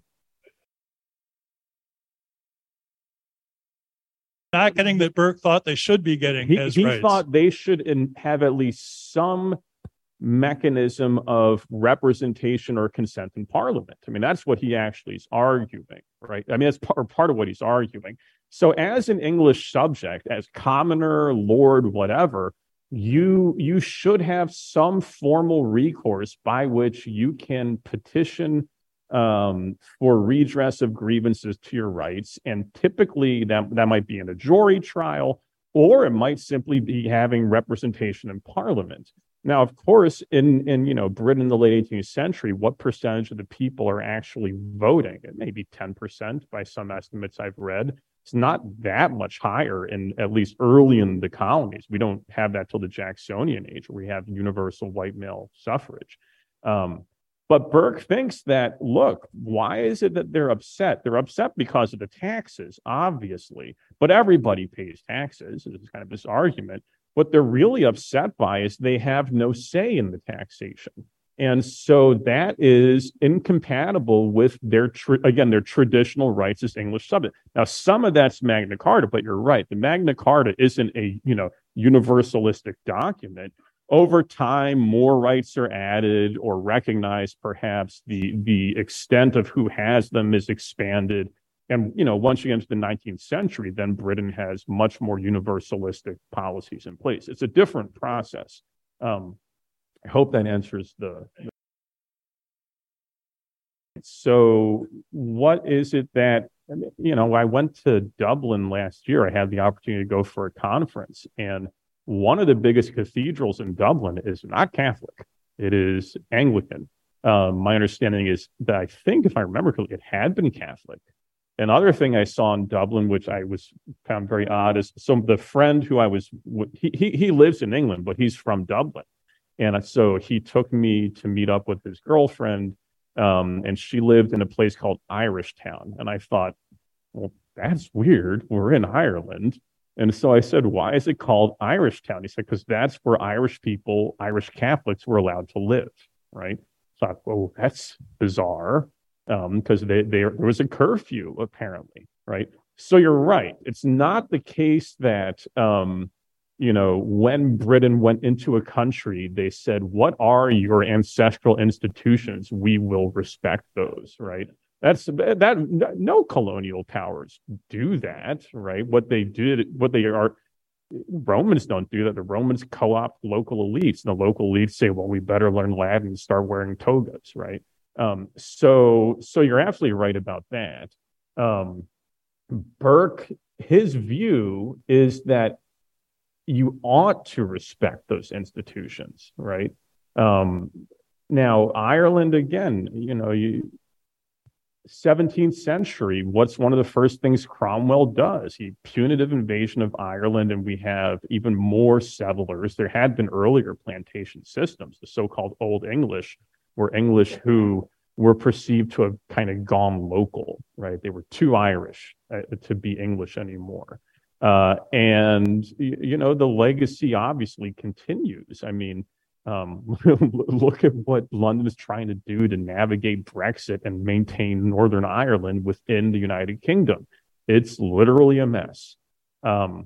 Speaker 4: Not getting that Burke thought they should be getting
Speaker 3: He
Speaker 4: rights.
Speaker 3: thought they should have at least some mechanism of representation or consent in Parliament. I mean, that's what he actually is arguing, right? I mean, that's part of what he's arguing. So as an English subject, as commoner, lord, whatever, you should have some formal recourse by which you can petition for redress of grievances to your rights. And typically that might be in a jury trial, or it might simply be having representation in Parliament. Now, of course, in Britain in the late 18th century, what percentage of the people are actually voting? It may be 10% by some estimates I've read. It's not that much higher in at least early in the colonies. We don't have that till the Jacksonian age, where we have universal white male suffrage. But Burke thinks that, look, why is it that they're upset? They're upset because of the taxes, obviously, but everybody pays taxes. It's kind of this argument. What they're really upset by is they have no say in the taxation. And so that is incompatible with their traditional rights as English subjects. Now, some of that's Magna Carta, but you're right. The Magna Carta isn't a universalistic document. Over time, more rights are added or recognized. Perhaps the extent of who has them is expanded. And, once you get into the 19th century, then Britain has much more universalistic policies in place. It's a different process. I hope that answers the. So what is it that, I went to Dublin last year. I had the opportunity to go for a conference, and one of the biggest cathedrals in Dublin is not Catholic. It is Anglican. My understanding is that I think, if I remember correctly, it had been Catholic. Another thing I saw in Dublin, which I found very odd, is the friend who I was, he lives in England, but he's from Dublin. And so he took me to meet up with his girlfriend, and she lived in a place called Irish Town. And I thought, well, that's weird. We're in Ireland. And so I said, why is it called Irish Town? He said, because that's where Irish people, Irish Catholics, were allowed to live, right? So I thought, oh, that's bizarre, because there was a curfew, apparently, right? So you're right. It's not the case that, when Britain went into a country, they said, what are your ancestral institutions? We will respect those, right? No colonial powers do that, right? Romans don't do that. The Romans co-opt local elites, and the local elites say, well, we better learn Latin and start wearing togas, right? So you're absolutely right about that. Burke, his view is that you ought to respect those institutions, right? Now, Ireland, again, 17th century, what's one of the first things Cromwell does? Punitive invasion of Ireland, and we have even more settlers. There had been earlier plantation systems, the so-called Old English, were English who were perceived to have kind of gone local, right? They were too Irish to be English anymore. And the legacy obviously continues. I mean, look at what London is trying to do to navigate Brexit and maintain Northern Ireland within the United Kingdom. It's literally a mess. So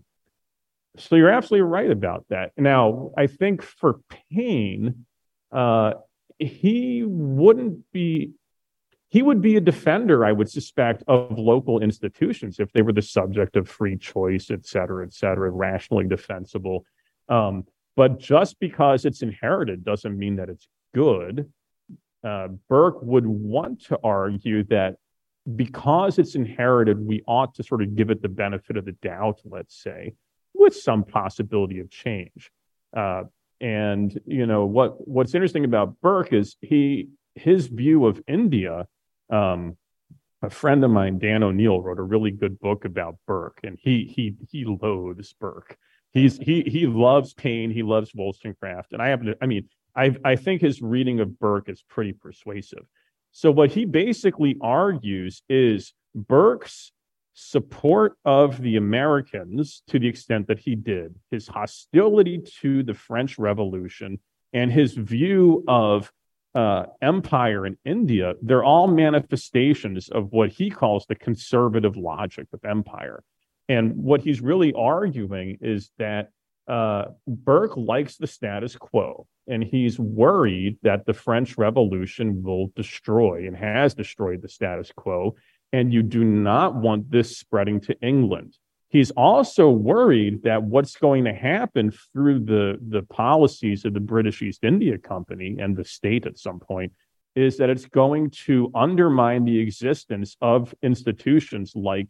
Speaker 3: you're absolutely right about that. Now, I think for Paine, he would be a defender, I would suspect, of local institutions if they were the subject of free choice, et cetera, rationally defensible. But just because it's inherited doesn't mean that it's good. Burke would want to argue that because it's inherited, we ought to sort of give it the benefit of the doubt, let's say, with some possibility of change. And what's interesting about Burke is his view of India. A friend of mine, Dan O'Neill, wrote a really good book about Burke, and he loathes Burke. He loves Paine, he loves Wollstonecraft, and I think his reading of Burke is pretty persuasive. So what he basically argues is Burke's support of the Americans, to the extent that he did, his hostility to the French Revolution, and his view of empire in India, they're all manifestations of what he calls the conservative logic of empire. And what he's really arguing is that Burke likes the status quo, and he's worried that the French Revolution will destroy and has destroyed the status quo, and you do not want this spreading to England. He's also worried that what's going to happen through the policies of the British East India Company and the state at some point is that it's going to undermine the existence of institutions like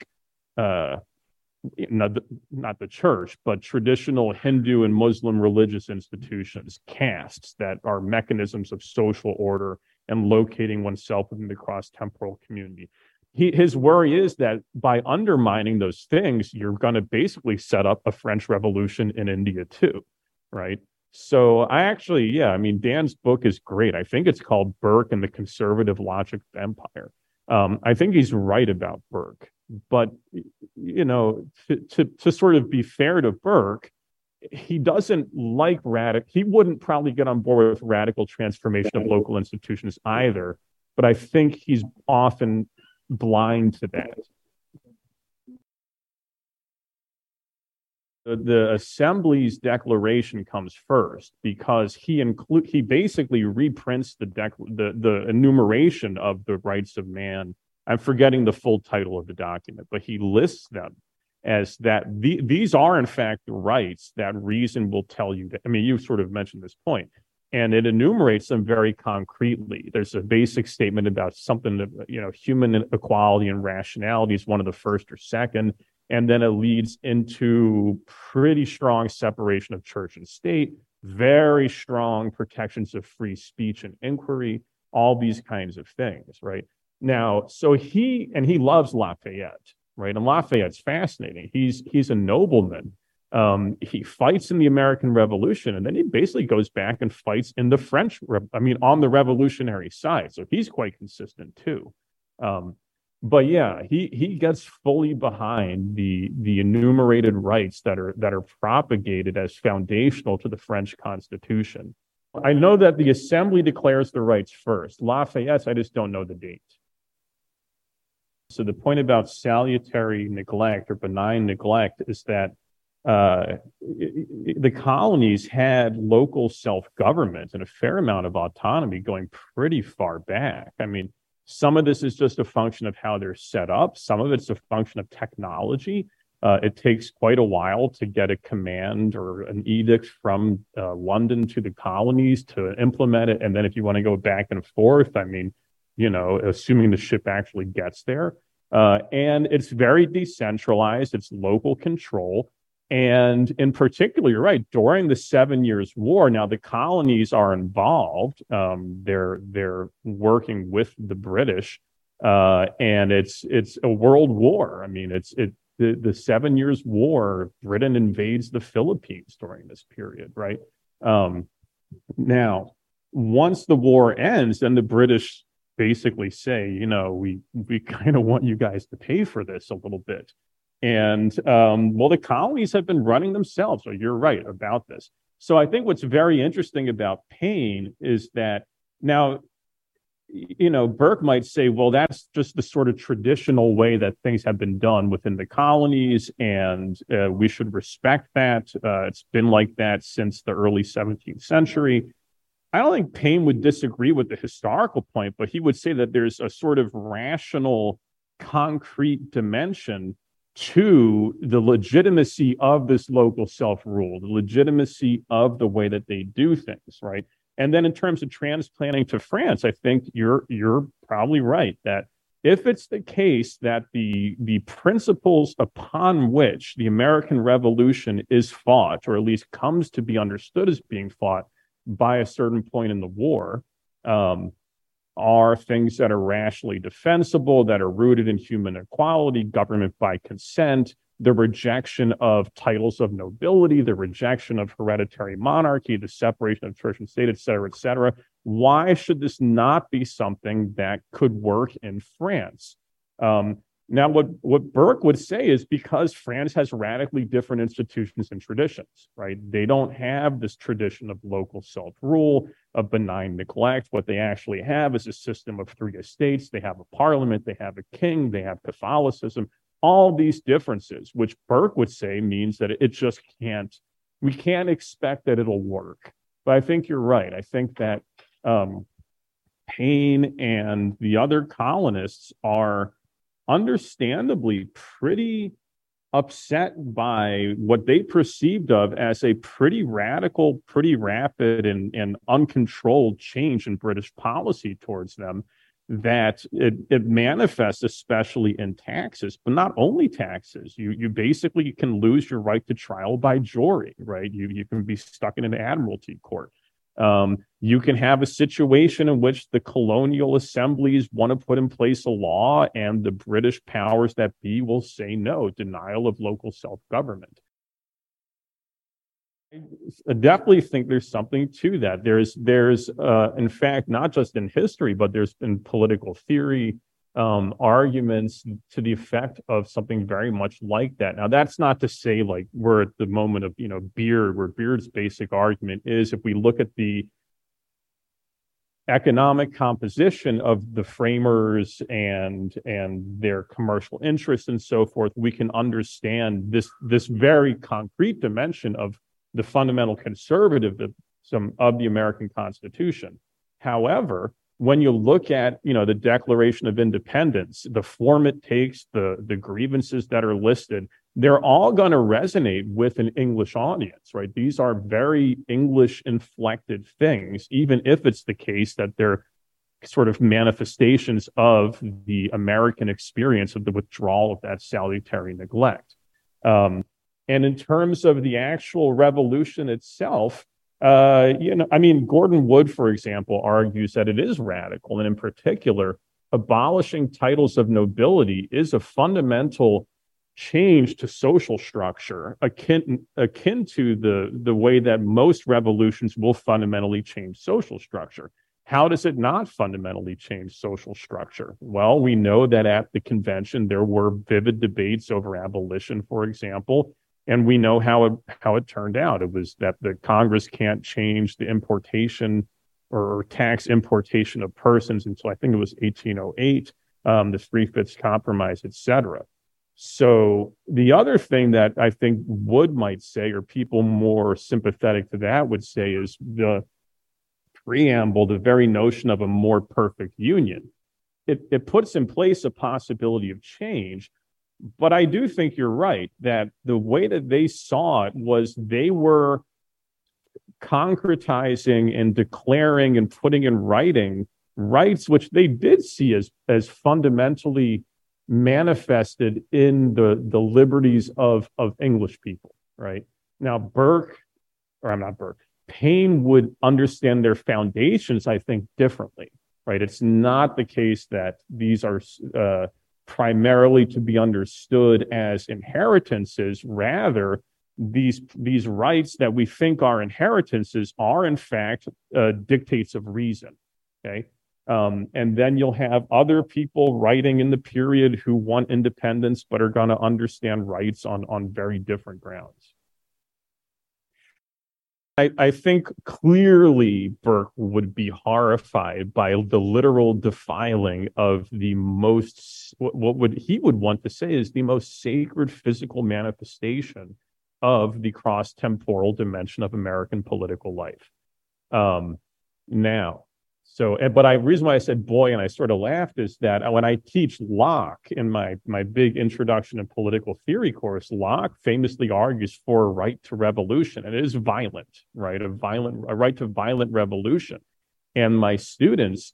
Speaker 3: not the church, but traditional Hindu and Muslim religious institutions, castes that are mechanisms of social order and locating oneself within the cross-temporal community. His worry is that by undermining those things, you're going to basically set up a French Revolution in India too, right? So Dan's book is great. I think it's called Burke and the Conservative Logic of Empire. I think he's right about Burke, but to sort of be fair to Burke, he doesn't like he wouldn't probably get on board with radical transformation of local institutions either, but I think he's often blind to that. The Assembly's declaration comes first because he basically reprints the enumeration of the rights of man. I'm forgetting the full title of the document, but he lists them as that these are in fact the rights that reason will tell you that. I mean, you sort of mentioned this point. And it enumerates them very concretely. There's a basic statement about something that, human equality and rationality is one of the first or second. And then it leads into pretty strong separation of church and state, very strong protections of free speech and inquiry, all these kinds of things, right? Now, so he loves Lafayette, right? And Lafayette's fascinating. He's a nobleman. He fights in the American Revolution, and then he basically goes back and fights in the on the revolutionary side. So he's quite consistent too. But yeah, he gets fully behind the enumerated rights that are propagated as foundational to the French Constitution. I know that the Assembly declares the rights first. Lafayette's, I just don't know the date. So the point about salutary neglect or benign neglect is that the colonies had local self-government and a fair amount of autonomy going pretty far back. I mean, some of this is just a function of how they're set up. Some of it's a function of technology. It takes quite a while to get a command or an edict from London to the colonies to implement it. And then if you want to go back and forth, assuming the ship actually gets there. And it's very decentralized. It's local control. And in particular, you're right, during the 7 Years' War, now the colonies are involved. They're working with the British, and it's a world war. I mean, the 7 Years' War, Britain invades the Philippines during this period, right? Now, once the war ends, then the British basically say, we kind of want you guys to pay for this a little bit. And, the colonies have been running themselves. So you're right about this. So I think what's very interesting about Paine is that now, Burke might say, well, that's just the sort of traditional way that things have been done within the colonies, and we should respect that. It's been like that since the early 17th century. I don't think Paine would disagree with the historical point, but he would say that there's a sort of rational, concrete dimension to the legitimacy of this local self-rule, the legitimacy of the way that they do things, right? And then in terms of transplanting to France, I think you're probably right that if it's the case that the principles upon which the American Revolution is fought, or at least comes to be understood as being fought by a certain point in the war, are things that are rationally defensible, that are rooted in human equality, government by consent, the rejection of titles of nobility, the rejection of hereditary monarchy, the separation of church and state, et cetera, et cetera. Why should this not be something that could work in France? Now, what Burke would say is because France has radically different institutions and traditions, right? They don't have this tradition of local self-rule, of benign neglect. What they actually have is a system of 3 estates. They have a parliament, they have a king, they have Catholicism, all these differences, which Burke would say means that it just we can't expect that it'll work. But I think you're right. I think that Paine and the other colonists are understandably pretty upset by what they perceived of as a pretty radical, pretty rapid and uncontrolled change in British policy towards them, that it manifests especially in taxes, but not only taxes. You basically can lose your right to trial by jury, right? You can be stuck in an admiralty court. You can have a situation in which the colonial assemblies want to put in place a law and the British powers that be will say no, denial of local self-government. I definitely think there's something to that. There's in fact, not just in history, but there's been political theory arguments to the effect of something very much like that. Now, that's not to say like we're at the moment of, Beard, where Beard's basic argument is if we look at the economic composition of the framers and their commercial interests and so forth, we can understand this very concrete dimension of the fundamental conservatism of the American Constitution. However, when you look at, the Declaration of Independence, the form it takes, the grievances that are listed, they're all going to resonate with an English audience, right? These are very English inflected things, even if it's the case that they're sort of manifestations of the American experience of the withdrawal of that salutary neglect. And in terms of the actual revolution itself, Gordon Wood, for example, argues that it is radical, and in particular, abolishing titles of nobility is a fundamental change to social structure, akin to the way that most revolutions will fundamentally change social structure. How does it not fundamentally change social structure? Well, we know that at the convention, there were vivid debates over abolition, for example, and we know how it turned out. It was that the Congress can't change the importation or tax importation of persons until I think it was 1808, the Three-Fifths Compromise, et cetera. So the other thing that I think Wood might say, or people more sympathetic to that would say, is the preamble, the very notion of a more perfect union. It puts in place a possibility of change. But I do think you're right that the way that they saw it was they were concretizing and declaring and putting in writing rights which they did see as fundamentally manifested in the liberties of English people, right? Now, Paine would understand their foundations, I think, differently, right? It's not the case that these are primarily to be understood as inheritances. Rather, these rights that we think are inheritances are, in fact, dictates of reason, okay? And then you'll have other people writing in the period who want independence but are going to understand rights on very different grounds. I think clearly Burke would be horrified by the literal defiling of the most, he would want to say is the most sacred physical manifestation of the cross-temporal dimension of American political life. now. So, but reason why I said boy and I sort of laughed is that when I teach Locke in my big introduction to political theory course, Locke famously argues for a right to revolution, and it is violent, right? A right to violent revolution. And my students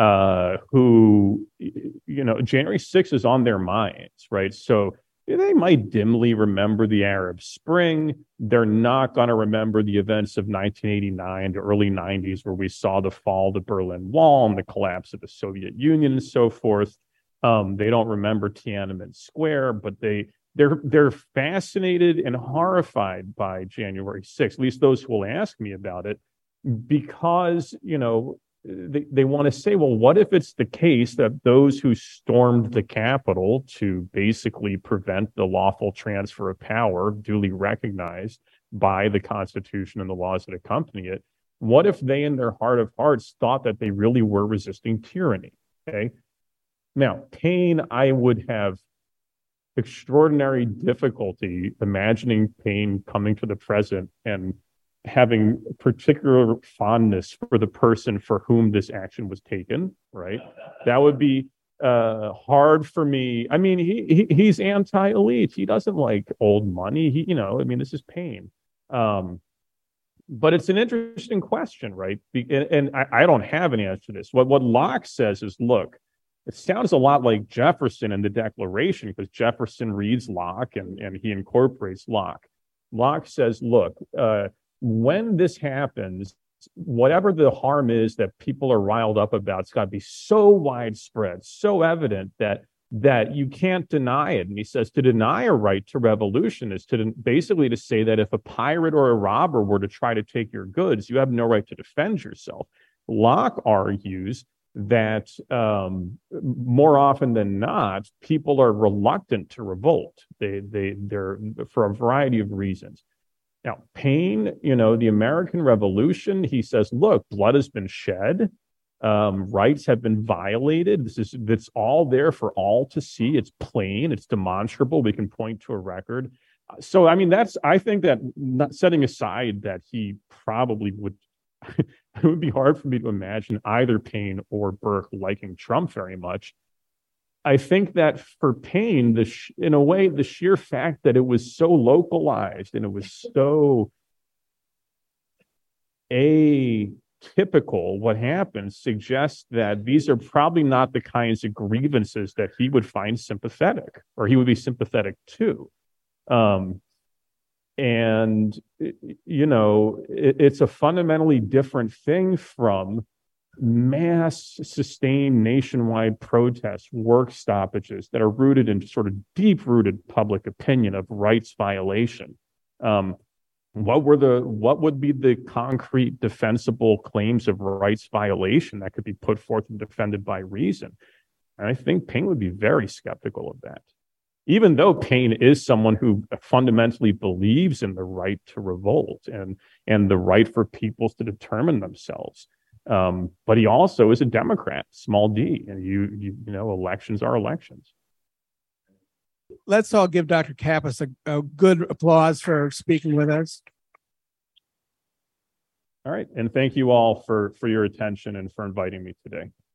Speaker 3: who, January 6th is on their minds, right? So they might dimly remember the Arab Spring. They're not going to remember the events of 1989 to early 90s, where we saw the fall of the Berlin Wall and the collapse of the Soviet Union and so forth. They don't remember Tiananmen Square, but they're fascinated and horrified by January 6th, at least those who will ask me about it, because, they want to say, well, what if it's the case that those who stormed the Capitol to basically prevent the lawful transfer of power duly recognized by the Constitution and the laws that accompany it, what if they in their heart of hearts thought that they really were resisting tyranny? Okay. Now, Paine, I would have extraordinary difficulty imagining Paine coming to the present and having particular fondness for the person for whom this action was taken, right? That would be hard for me. I mean, he's anti-elite. He doesn't like old money. This is Paine. But it's an interesting question, right? And I don't have an answer to this. What Locke says is, look, it sounds a lot like Jefferson in the Declaration, because Jefferson reads Locke and he incorporates Locke. Locke says, look, when this happens, whatever the harm is that people are riled up about, it's got to be so widespread, so evident that you can't deny it. And he says to deny a right to revolution is basically to say that if a pirate or a robber were to try to take your goods, you have no right to defend yourself. Locke argues that more often than not, people are reluctant to revolt. They're for a variety of reasons. Now, Paine, the American Revolution, he says, look, blood has been shed. Rights have been violated. It's all there for all to see. It's plain. It's demonstrable. We can point to a record. So, I think that, not setting aside that he probably would, it would be hard for me to imagine either Paine or Burke liking Trump very much. I think that for Paine, in a way, the sheer fact that it was so localized and it was so atypical, what happened suggests that these are probably not the kinds of grievances that he would find sympathetic, or he would be sympathetic to. It's a fundamentally different thing from mass sustained nationwide protests, work stoppages that are rooted in sort of deep-rooted public opinion of rights violation. What would be the concrete defensible claims of rights violation that could be put forth and defended by reason? And I think Paine would be very skeptical of that, even though Paine is someone who fundamentally believes in the right to revolt and the right for peoples to determine themselves. But he also is a Democrat, small d, and elections are elections.
Speaker 1: Let's all give Dr. Kappas a good applause for speaking with us.
Speaker 3: All right, and thank you all for your attention and for inviting me today.